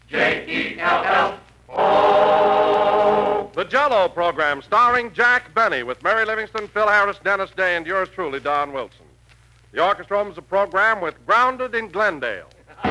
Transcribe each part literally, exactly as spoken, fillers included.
J E L L O. The Jell-O program, starring Jack Benny, with Mary Livingston, Phil Harris, Dennis Day, and yours truly, Don Wilson. The orchestra opens the program with Grounded in Glendale.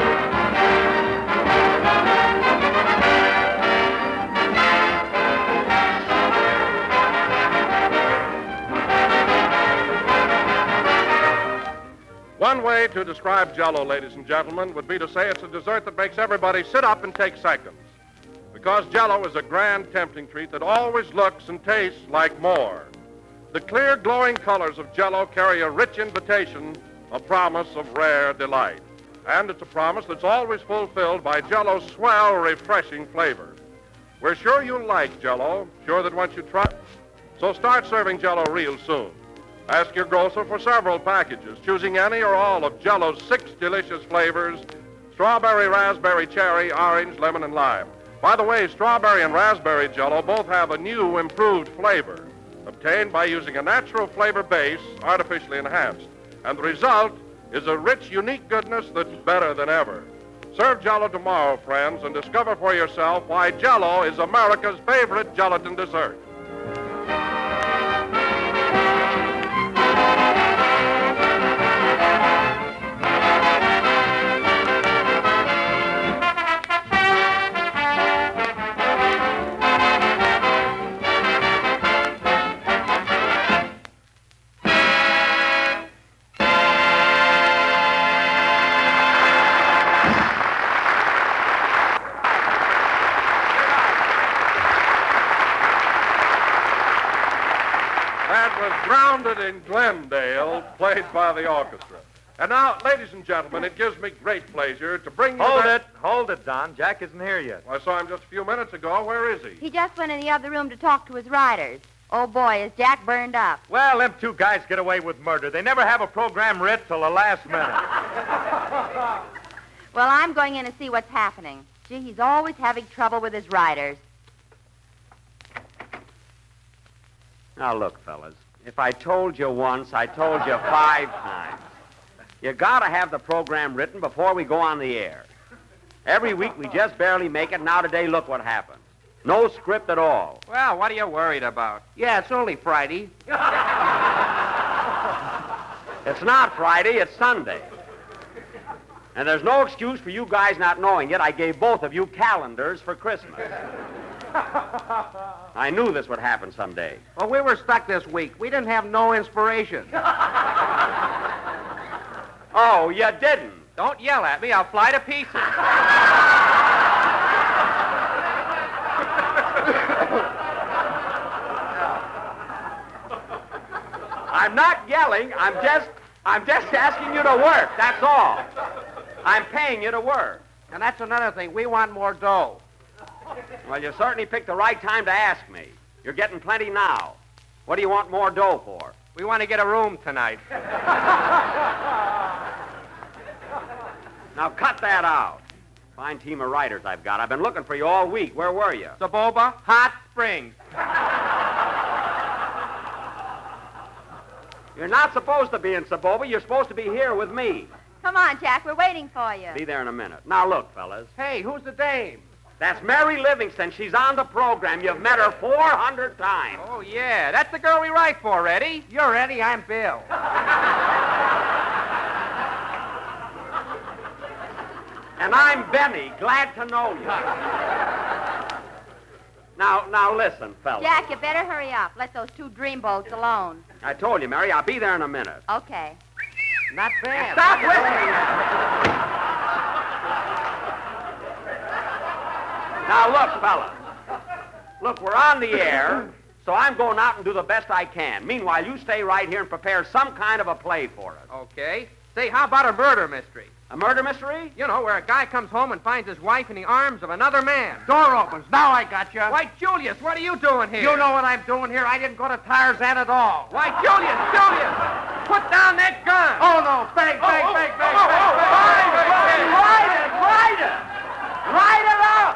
One way to describe Jell-O, ladies and gentlemen, would be to say it's a dessert that makes everybody sit up and take seconds. Because Jell-O is a grand, tempting treat that always looks and tastes like more. The clear, glowing colors of Jell-O carry a rich invitation, a promise of rare delight. And it's a promise that's always fulfilled by Jell-O's swell, refreshing flavor. We're sure you'll like Jell-O, sure that once you try it. So start serving Jell-O real soon. Ask your grocer for several packages, choosing any or all of Jell-O's six delicious flavors: strawberry, raspberry, cherry, orange, lemon, and lime. By the way, strawberry and raspberry Jell-O both have a new, improved flavor, obtained by using a natural flavor base, artificially enhanced. And the result is a rich, unique goodness that's better than ever. Serve Jell-O tomorrow, friends, and discover for yourself why Jell-O is America's favorite gelatin dessert. Grounded in Glendale, played by the orchestra. And now, ladies and gentlemen, it gives me great pleasure to bring you... Hold that... it. Hold it, Don. Jack isn't here yet. I saw him just a few minutes ago. Where is he? He just went in the other room to talk to his riders. Oh, boy, is Jack burned up. Well, them two guys get away with murder. They never have a program writ till the last minute. Well, I'm going in to see what's happening. Gee, he's always having trouble with his riders. Now, look, fellas. If I told you once, I told you five times. You gotta have the program written before we go on the air. Every week we just barely make it. Now today, look what happened. No script at all. Well, what are you worried about? Yeah, it's only Friday. It's not Friday, it's Sunday. And there's no excuse for you guys not knowing it. I gave both of you calendars for Christmas. I knew this would happen someday. Well, we were stuck this week. We didn't have no inspiration. Oh, you didn't? Don't yell at me. I'll fly to pieces. I'm not yelling. I'm just, I'm just asking you to work. That's all. I'm paying you to work. And that's another thing. We want more dough. Well, you certainly picked the right time to ask me. You're getting plenty now. What do you want more dough for? We want to get a room tonight. Now, cut that out. Fine team of writers I've got. I've been looking for you all week. Where were you? Saboba, Hot Springs. You're not supposed to be in Saboba. You're supposed to be here with me. Come on, Jack. We're waiting for you. Be there in a minute. Now, look, fellas. Hey, who's the dame? That's Mary Livingston. She's on the program. You've met her four hundred times. Oh, yeah. That's the girl we write for, Eddie. You're Eddie. I'm Bill. And I'm Benny. Glad to know you. Now, now listen, fellas. Jack, you better hurry up. Let those two dreamboats alone. I told you, Mary. I'll be there in a minute. Okay. Not bad. Stop whistling. Now, look, fellas. Look, we're on the air, so I'm going out and do the best I can. Meanwhile, you stay right here and prepare some kind of a play for us. Okay. Say, how about a murder mystery? A murder mystery? You know, where a guy comes home and finds his wife in the arms of another man. Door opens. Now I got you. Why, Julius, what are you doing here? You know what I'm doing here. I didn't go to Tarzan at all. Why, Julius, Julius, put down that gun. Oh, no. Bang, bang, oh, bang, oh, bang, oh, bang, oh, bang, oh, bang, oh, bang, oh, Write it, write it. Write it up.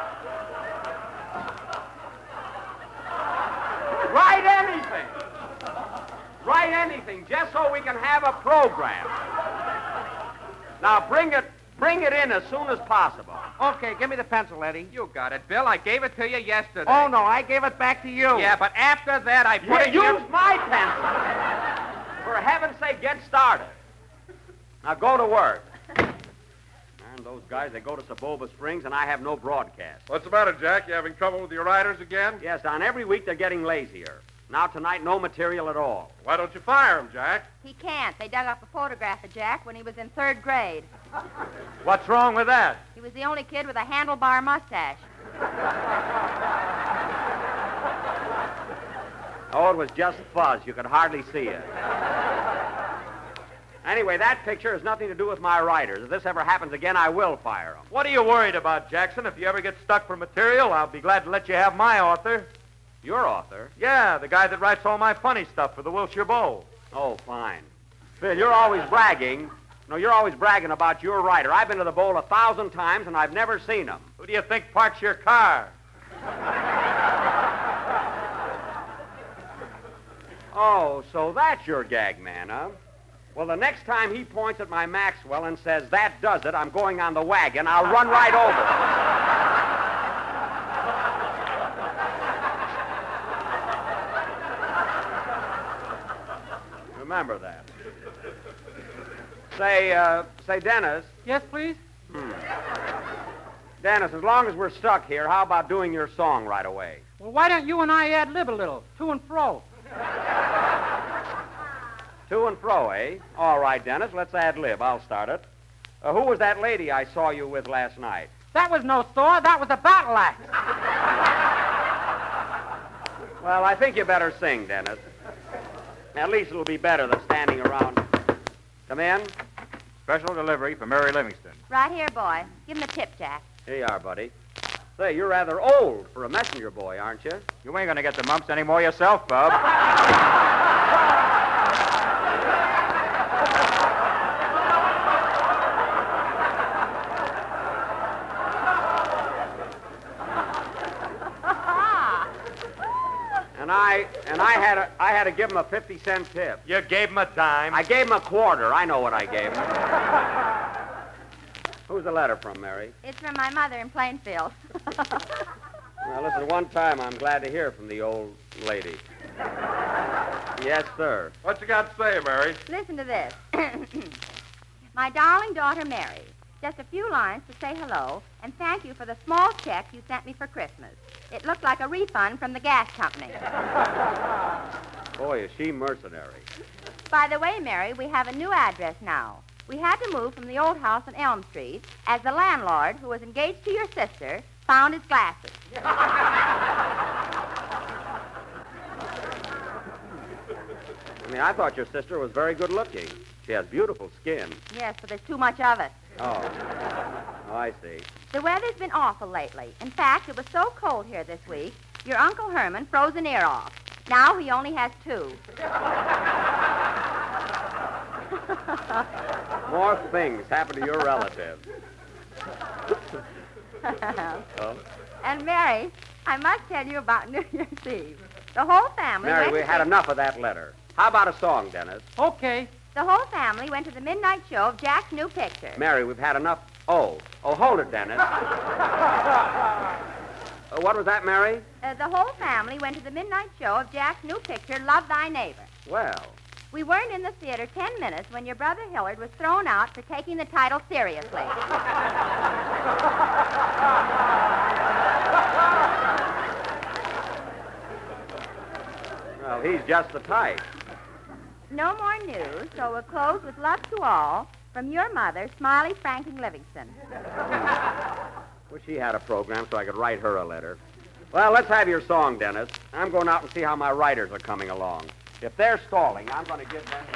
Write anything. Write anything, just so we can have a program. Now, bring it, bring it in as soon as possible. Okay, give me the pencil, Eddie. You got it, Bill. I gave it to you yesterday. Oh, no, I gave it back to you. Yeah, but after that, I put Yeah, it in your... use my pencil. For heaven's sake, get started. Now go to work. And those guys, they go to Saboba Springs, and I have no broadcast. What's the matter, Jack? You having trouble with your writers again? Yes, Don, every week they're getting lazier. Now tonight, no material at all. Why don't you fire him, Jack? He can't. They dug up a photograph of Jack when he was in third grade. What's wrong with that? He was the only kid with a handlebar mustache. Oh, it was just fuzz. You could hardly see it. Anyway, that picture has nothing to do with my writers. If this ever happens again, I will fire them. What are you worried about, Jackson? If you ever get stuck for material, I'll be glad to let you have my author. Your author? Yeah, the guy that writes all my funny stuff for the Wilshire Bowl. Oh, fine. Phil, you're always bragging. No, you're always bragging about your writer. I've been to the Bowl a thousand times, and I've never seen him. Who do you think parks your car? Oh, so that's your gag man, huh? Well, the next time he points at my Maxwell and says, that does it, I'm going on the wagon, I'll run right over. Remember that. Say, uh, say, Dennis. Yes, please? Hmm. Dennis, as long as we're stuck here, how about doing your song right away? Well, why don't you and I ad-lib a little, to and fro? To and fro, eh? All right, Dennis, let's ad-lib. I'll start it. Uh, who was that lady I saw you with last night? That was no saw. That was a battle axe. Well, I think you better sing, Dennis. At least it'll be better than standing around. Come in. Special delivery for Mary Livingston. Right here, boy. Give him the tip, Jack. Here you are, buddy. Say, you're rather old for a messenger boy, aren't you? You ain't gonna get the mumps anymore yourself, Bub. And I and I had a, I had to give him a fifty cent tip. You gave him a dime. I gave him a quarter. I know what I gave him. Who's the letter from, Mary? It's from my mother in Plainfield. Well, listen, one time I'm glad to hear from the old lady. Yes, sir. What you got to say, Mary? Listen to this. My darling daughter, Mary. Just a few lines to say hello and thank you for the small check you sent me for Christmas. It looked like a refund from the gas company. Boy, is she mercenary. By the way, Mary, we have a new address now. We had to move from the old house on Elm Street as the landlord, who was engaged to your sister, found his glasses. I mean, I thought your sister was very good looking. She has beautiful skin. Yes, but there's too much of it. Oh. Oh, I see. The weather's been awful lately. In fact, it was so cold here this week, your Uncle Herman froze an ear off. Now he only has two. More things happen to your relative. Oh? And Mary, I must tell you about New Year's Eve. The whole family Mary, went we to had see- enough of that letter. How about a song, Dennis? Okay. The whole family went to the midnight show of Jack's new picture. Mary, we've had enough. Oh. Oh, hold it, Dennis. uh, what was that, Mary? Uh, the whole family went to the midnight show of Jack's new picture, Love Thy Neighbor. Well. We weren't in the theater ten minutes when your brother Hillard was thrown out for taking the title seriously. Well, he's just the type. No more news, so we'll close with love to all from your mother, Smiley Franklin Livingston. Wish he had a program so I could write her a letter. Well, let's have your song, Dennis. I'm going out and see how my writers are coming along. If they're stalling, I'm going to give them...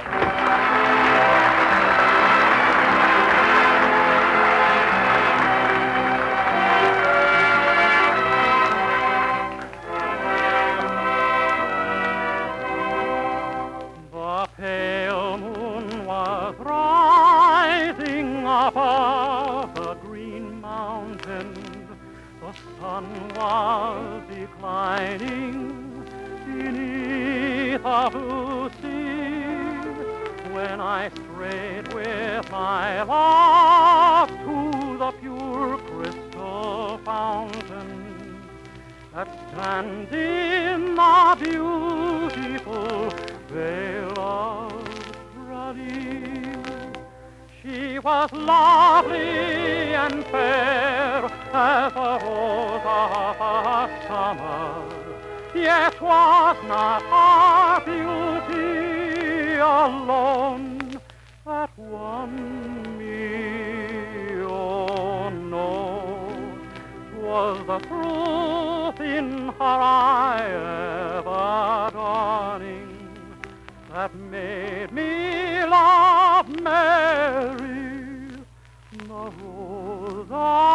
The pale moon was rising above the green mountains. The sun was declining beneath a blue sea. When I strayed with my love to the pure crystal crystal fountain that stands in the beautiful vale of Raleigh. She was lovely and fair as a rose of summer, yet was not her beauty alone that won me. Oh no, 'twas the truth in her eye ever dawning that made me love Mary, the Rose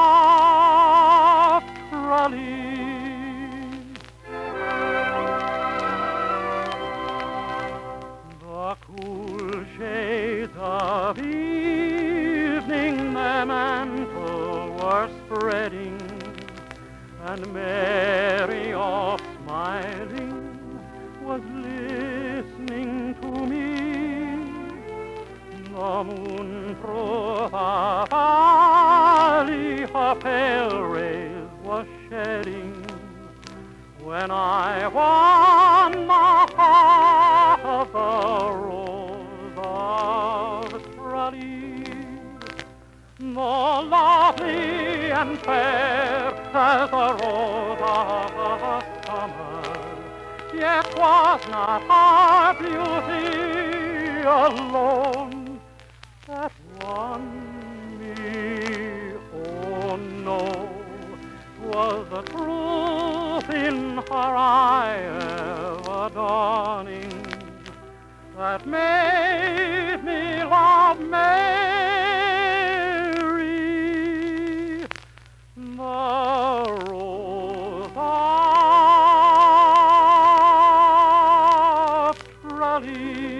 of Raleigh. The cool shades of evening their mantle were spreading, and Mary, all smiling, was listening to me. The moon through the valley her pale rays was shedding, when I won the heart of the Rose of Raleigh. The lovely and fair as the rose of summer, yet was not her beauty alone that won me. Oh no, 'twas the truth in her eye ever dawning that made me love Mary, the Rose of Raleigh.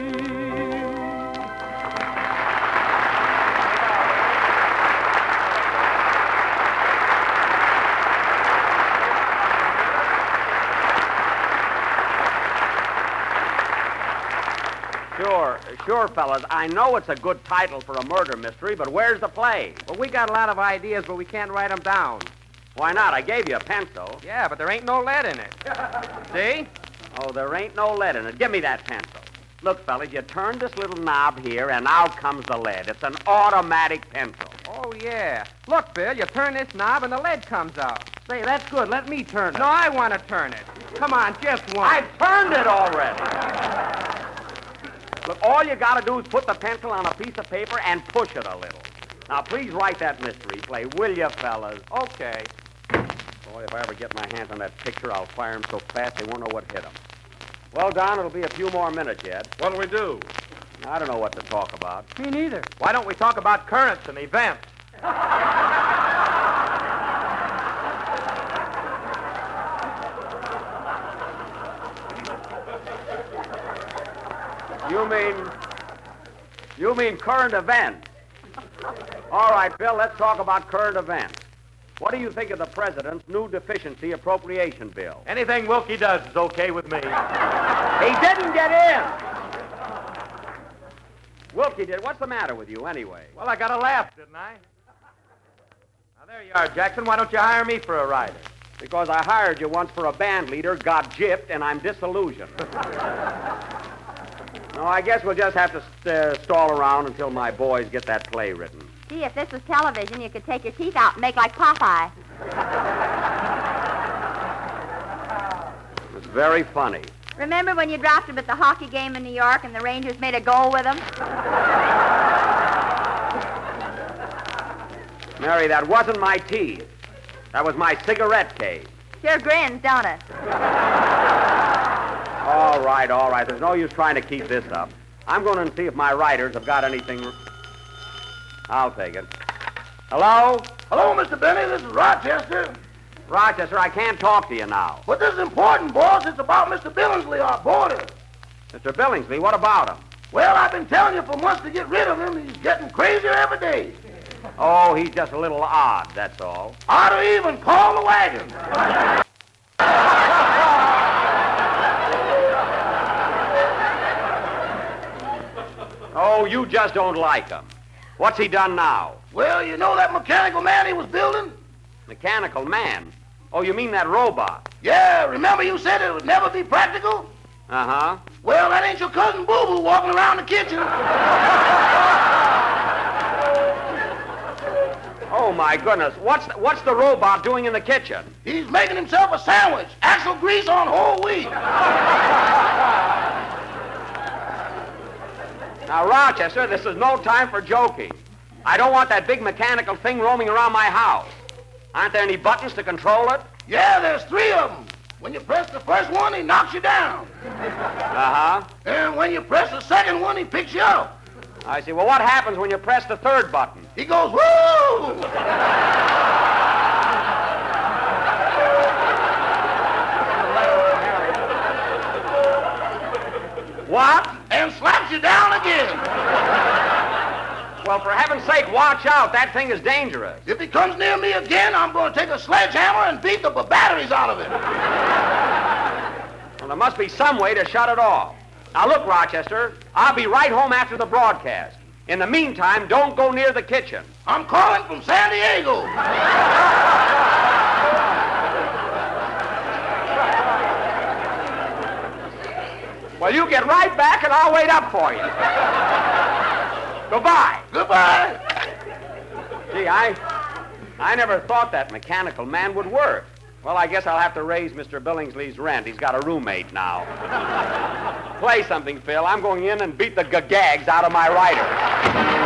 Sure, sure, fellas. I know it's a good title for a murder mystery, but where's the play? Well, we got a lot of ideas, but we can't write them down. Why not? I gave you a pencil. Yeah, but there ain't no lead in it. See? Oh, there ain't no lead in it. Give me that pencil. Look, fellas, you turn this little knob here, and out comes the lead. It's an automatic pencil. Oh, yeah. Look, Bill, you turn this knob and the lead comes out. Say, that's good. Let me turn it. No, I want to turn it. Come on, just one. I've turned it already. Look, all you got to do is put the pencil on a piece of paper and push it a little. Now, please write that mystery play, will you, fellas? Okay. Boy, if I ever get my hands on that picture, I'll fire 'em so fast they won't know what hit 'em. Well, Don, it'll be a few more minutes yet. What'll we do? I don't know what to talk about. Me neither. Why don't we talk about currents and events? You mean... You mean current events? All right, Bill, let's talk about current events. What do you think of the president's new deficiency appropriation bill? Anything Wilkie does is okay with me. He didn't get in! Wilkie did. What's the matter with you, anyway? Well, I got a laugh, didn't I? Now, there you are, Jackson. Why don't you hire me for a rider? Because I hired you once for a band leader, got gypped, and I'm disillusioned. No, I guess we'll just have to st- uh, stall around until my boys get that play written. Gee, if this was television, you could take your teeth out and make like Popeye. It's very funny. Remember when you dropped him at the hockey game in New York and the Rangers made a goal with him? Mary, that wasn't my teeth. That was my cigarette case. Sure grins, don't it? All right, all right. There's no use trying to keep this up. I'm going to see if my writers have got anything... I'll take it. Hello? Hello, Mister Benny. This is Rochester. Rochester, I can't talk to you now. But this is important, boss. It's about Mister Billingsley, our boarder. Mister Billingsley, what about him? Well, I've been telling you for months to get rid of him. He's getting crazier every day. Oh, he's just a little odd, that's all. Ought to even call the wagon. Oh, you just don't like him. What's he done now? Well, you know that mechanical man he was building? Mechanical man? Oh, you mean that robot? Yeah, remember you said it would never be practical? Uh-huh. Well, that ain't your cousin Boo-Boo walking around the kitchen. Oh, my goodness. What's the, what's the robot doing in the kitchen? He's making himself a sandwich. Axle grease on whole wheat. Now, Rochester, this is no time for joking. I don't want that big mechanical thing roaming around my house. Aren't there any buttons to control it? Yeah, there's three of them. When you press the first one, he knocks you down. Uh-huh. And when you press the second one, he picks you up. I see. Well, what happens when you press the third button? He goes, woo! What? And slaps you down again. Well, for heaven's sake, watch out. That thing is dangerous. If he comes near me again, I'm going to take a sledgehammer and beat the b- batteries out of it. Well, there must be some way to shut it off. Now, look, Rochester, I'll be right home after the broadcast. In the meantime, don't go near the kitchen. I'm calling from San Diego. Well, you get right back and I'll wait up for you. Goodbye. Goodbye. Gee, I, I never thought that mechanical man would work. Well, I guess I'll have to raise Mister Billingsley's rent. He's got a roommate now. Play something, Phil. I'm going in and beat the g-gags out of my rider.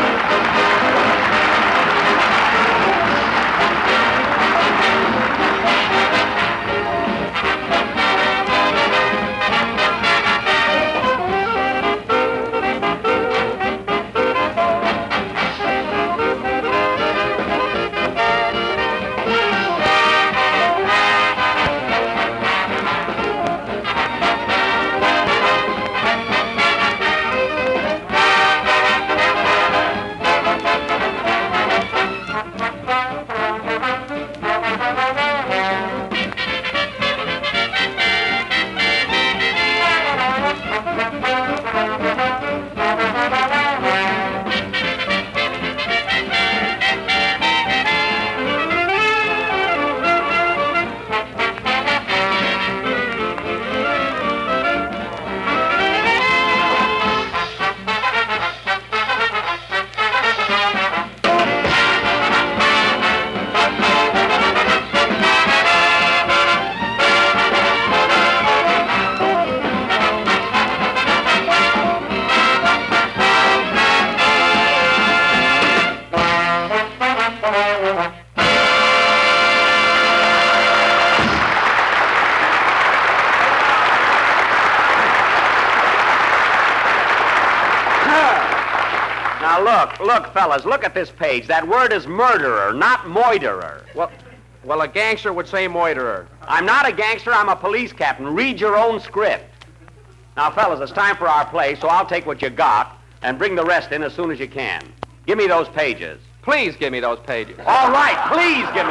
Look, look, fellas, look at this page. That word is murderer, not moiterer. Well, well, a gangster would say moiterer. I'm not a gangster, I'm a police captain. Read your own script. Now, fellas, it's time for our play, so I'll take what you got and bring the rest in as soon as you can. Give me those pages. Please give me those pages. All right, please give me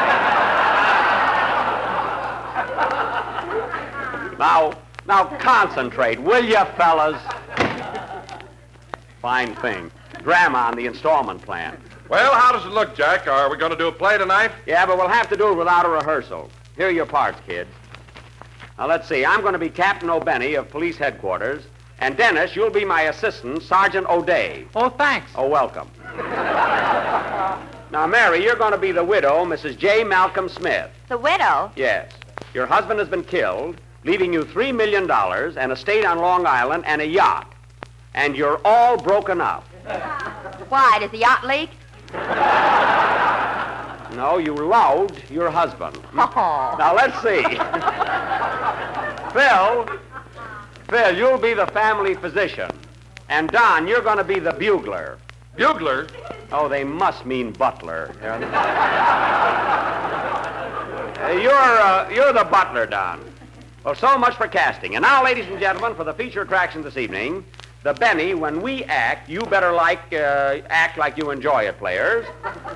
those pages. Now, now concentrate, will you, fellas? Fine thing. Drama on the installment plan. Well, how does it look, Jack? Are we going to do a play tonight? Yeah, but we'll have to do it without a rehearsal. Here are your parts, kids. Now, let's see. I'm going to be Captain O'Benny of Police Headquarters. And, Dennis, you'll be my assistant, Sergeant O'Day. Oh, thanks. Oh, welcome. Now, Mary, you're going to be the widow, Missus J. Malcolm Smith. The widow? Yes. Your husband has been killed, leaving you three million dollars, an estate on Long Island, and a yacht. And you're all broken up. Why, does the yacht leak? No, you loved your husband. Oh. Now, let's see. Phil, Phil, you'll be the family physician. And, Don, you're going to be the bugler. Bugler? Oh, they must mean butler. Uh, you're, uh, you're the butler, Don. Well, so much for casting. And now, ladies and gentlemen, for the feature attraction this evening, the Benny, when we act, you better like uh, act like you enjoy it, players.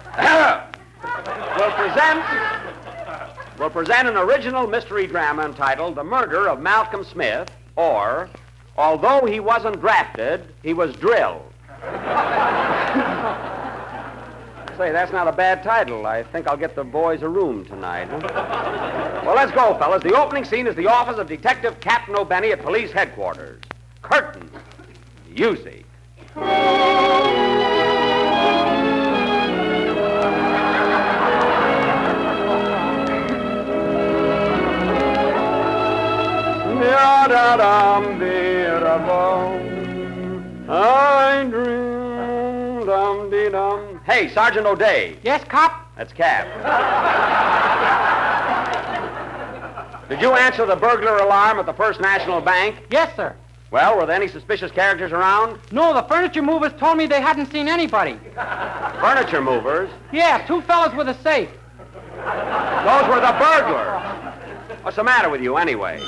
we'll present we'll present an original mystery drama entitled The Murder of Malcolm Smith, or Although He Wasn't Drafted, He Was Drilled. Say, that's not a bad title. I think I'll get the boys a room tonight. Huh? Well, let's go, fellas. The opening scene is the office of Detective Captain O'Benny at police headquarters. Curtain. Music. I dream, dum dee dum. Hey, Sergeant O'Day. Yes, cop? That's Cap. Did you answer the burglar alarm at the First National Bank? Yes, sir. Well, were there any suspicious characters around? No, the furniture movers told me they hadn't seen anybody. Furniture movers? Yeah, two fellas with a safe. Those were the burglars. What's the matter with you, anyway?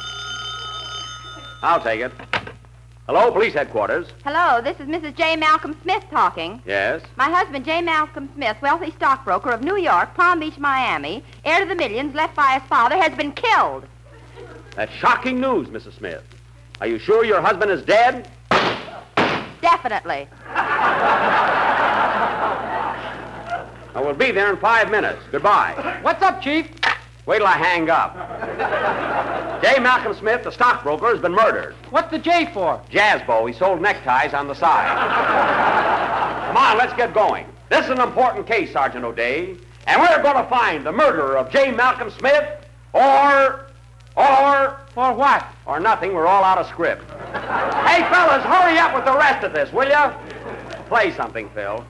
I'll take it. Hello, police headquarters. Hello, this is Missus J. Malcolm Smith talking. Yes? My husband, J. Malcolm Smith, wealthy stockbroker of New York, Palm Beach, Miami, heir to the millions left by his father, has been killed. That's shocking news, Missus Smith. Are you sure your husband is dead? Definitely. I will be there in five minutes. Goodbye. What's up, Chief? Wait till I hang up. J. Malcolm Smith, the stockbroker, has been murdered. What's the J for? Jazzbo. He sold neckties on the side. Come on, let's get going. This is an important case, Sergeant O'Day, and we're going to find the murderer of J. Malcolm Smith, or, or... For what? Or nothing. We're all out of script. Hey, fellas, hurry up with the rest of this, will you? Play something, Phil.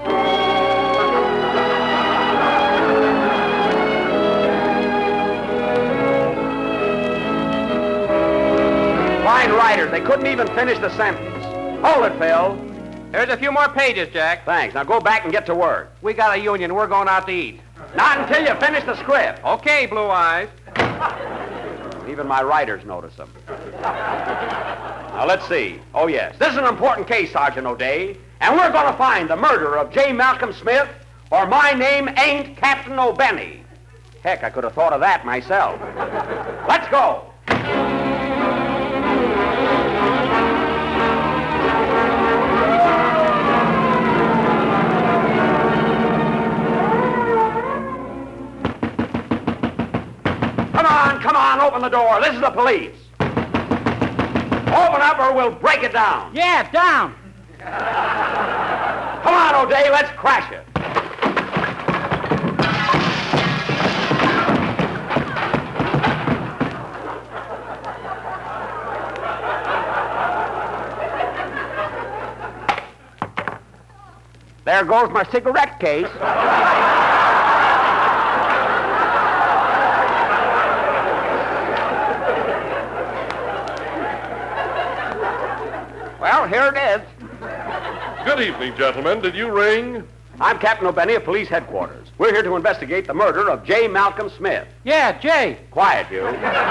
Fine writers. They couldn't even finish the sentence. Hold it, Phil. There's a few more pages, Jack. Thanks. Now go back and get to work. We got a union. We're going out to eat. Not until you finish the script. Okay, Blue Eyes. Even my writers notice them. Now, let's see. Oh, yes. This is an important case, Sergeant O'Day, and we're going to find the murderer of J. Malcolm Smith, or my name ain't Captain O'Benny. Heck, I could have thought of that myself. Let's go. Come on, come on, open the door. This is the police. Open up or we'll break it down. Yeah, down. Come on, O'Day, let's crash it. There goes my cigarette case. Well, here it is. Good evening, gentlemen. Did you ring? I'm Captain O'Benny of police headquarters. We're here to investigate the murder of J. Malcolm Smith. Yeah, Jay. Quiet, you.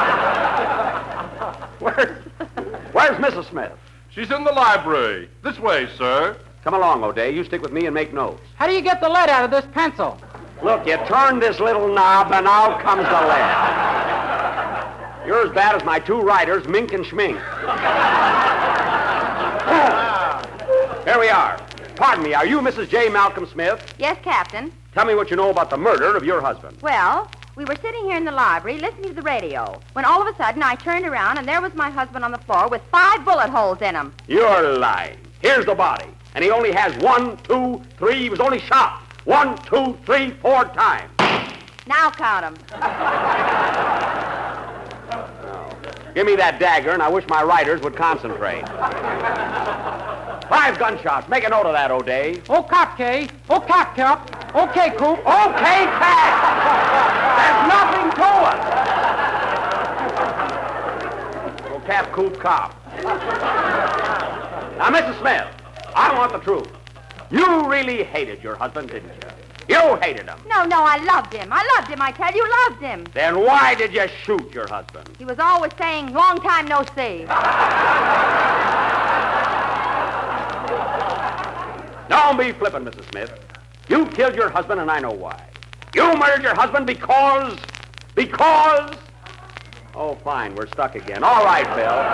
Where's, where's Missus Smith? She's in the library. This way, sir. Come along, O'Day. You stick with me and make notes. How do you get the lead out of this pencil? Look, you turn this little knob and out comes the lead. You're as bad as my two writers, Mink and Schmink. Here we are. Pardon me, are you Missus J. Malcolm Smith? Yes, Captain. Tell me what you know about the murder of your husband. Well, we were sitting here in the library listening to the radio when all of a sudden I turned around and there was my husband on the floor with five bullet holes in him. You're lying. Here's the body. And he only has one, two, three. He was only shot one, two, three, four times. Now count them. Give me that dagger, and I wish my writers would concentrate. Five gunshots. Make a note of that, O'Day. Oh, cop, K. Oh, cop, cop. Okay, Coop. Okay, Pat. There's nothing to it. Oh, Cap, Coop, cop. Now, Missus Smith, I want the truth. You really hated your husband, didn't you? You hated him. No, no, I loved him. I loved him, I tell you, loved him. Then why did you shoot your husband? He was always saying, long time no see. Don't be flippant, Missus Smith. You killed your husband, and I know why. You murdered your husband because... Because... Oh, fine, we're stuck again. All right, Bill.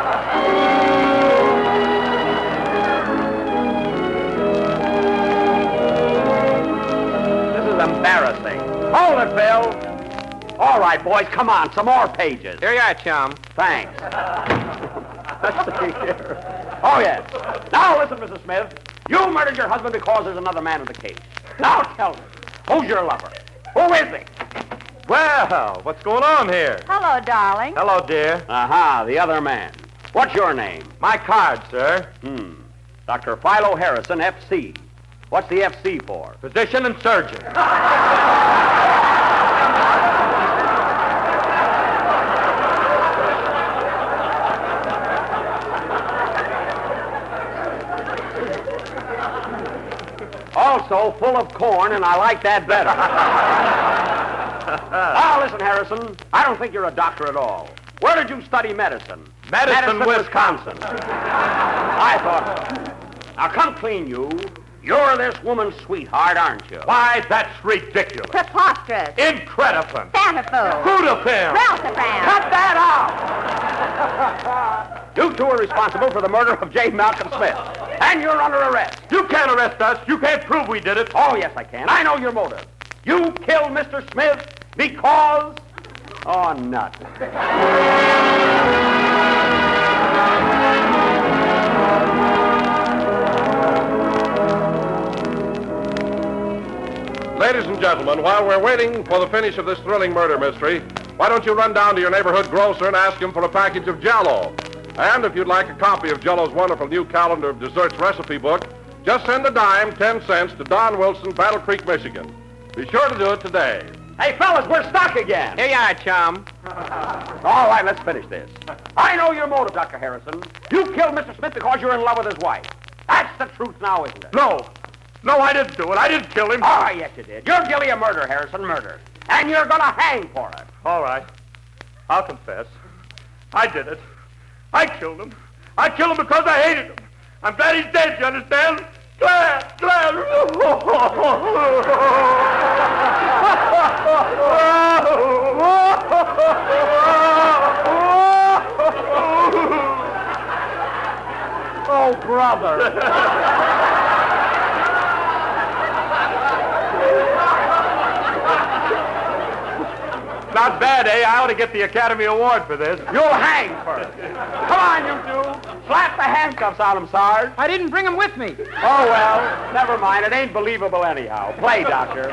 embarrassing. Hold it, Bill. All right, boys, come on. Some more pages. Here you are, chum. Thanks. Let's see here. Oh, yes. Now, listen, Missus Smith. You murdered your husband because there's another man in the case. Now, tell me, who's your lover? Who is he? Well, what's going on here? Hello, darling. Hello, dear. Aha, the other man. What's your name? My card, sir. Hmm. Doctor Philo Harrison, F C. What's the F C for? Physician and surgeon. Also full of corn, and I like that better. Now, listen, Harrison, I don't think you're a doctor at all. Where did you study medicine? Medicine, Wisconsin. I thought so. Now, come clean, you. You're this woman's sweetheart, aren't you? Why, that's ridiculous. Preposterous. Incredible. Santafool. Crudafilm. Ralsafran. Cut that out! You two are responsible for the murder of J. Malcolm Smith, and you're under arrest. You can't arrest us. You can't prove we did it. Oh, yes, I can. I know your motive. You killed Mister Smith because... Oh, nut. Ladies and gentlemen, while we're waiting for the finish of this thrilling murder mystery, why don't you run down to your neighborhood grocer and ask him for a package of Jell-O? And if you'd like a copy of Jell-O's wonderful new calendar of desserts recipe book, just send a dime, ten cents, to Don Wilson, Battle Creek, Michigan. Be sure to do it today. Hey, fellas, we're stuck again. Here you are, chum. All right, let's finish this. I know your motive, Doctor Harrison. You killed Mister Smith because you're in love with his wife. That's the truth now, isn't it? No. No, I didn't do it. I didn't kill him. Oh, yes, you did. You're guilty of murder, Harrison, murder. And you're going to hang for it. All right. I'll confess. I did it. I killed him. I killed him because I hated him. I'm glad he's dead, you understand? Glad, glad. Oh, brother. Not bad, eh? I ought to get the Academy Award for this. You'll hang for it. Come on, you two. Slap the handcuffs on him, Sarge. I didn't bring him with me. Oh, well, never mind. It ain't believable anyhow. Play, Doctor.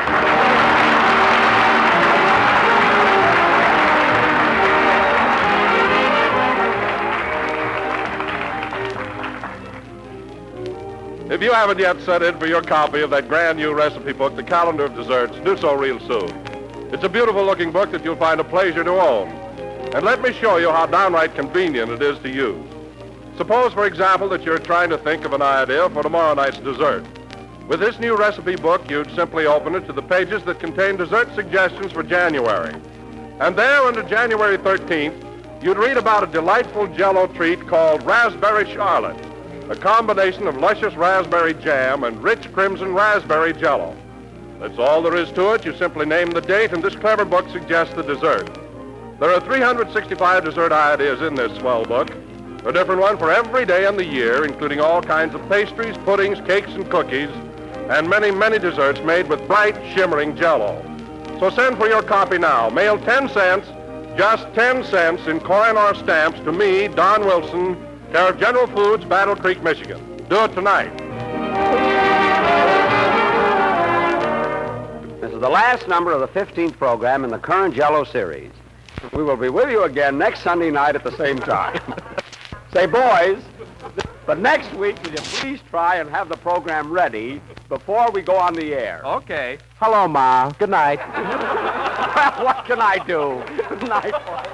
If you haven't yet sent in for your copy of that grand new recipe book, The Calendar of Desserts, do so real soon. It's a beautiful-looking book that you'll find a pleasure to own. And let me show you how downright convenient it is to use. Suppose, for example, that you're trying to think of an idea for tomorrow night's dessert. With this new recipe book, you'd simply open it to the pages that contain dessert suggestions for January. And there, under January thirteenth, you'd read about a delightful Jell-O treat called Raspberry Charlotte, a combination of luscious raspberry jam and rich crimson raspberry Jell-O. That's all there is to it. You simply name the date, and this clever book suggests the dessert. There are three hundred sixty-five dessert ideas in this swell book, a different one for every day in the year, including all kinds of pastries, puddings, cakes, and cookies, and many, many desserts made with bright, shimmering Jell-O. So send for your copy now. Mail ten cents, just ten cents in coin or stamps to me, Don Wilson, care of General Foods, Battle Creek, Michigan. Do it tonight. This is the last number of the fifteenth program in the current Jell-O series. We will be with you again next Sunday night at the same time. Say, boys, but next week, will you please try and have the program ready before we go on the air? Okay. Hello, Ma. Good night. Well, what can I do? Good night.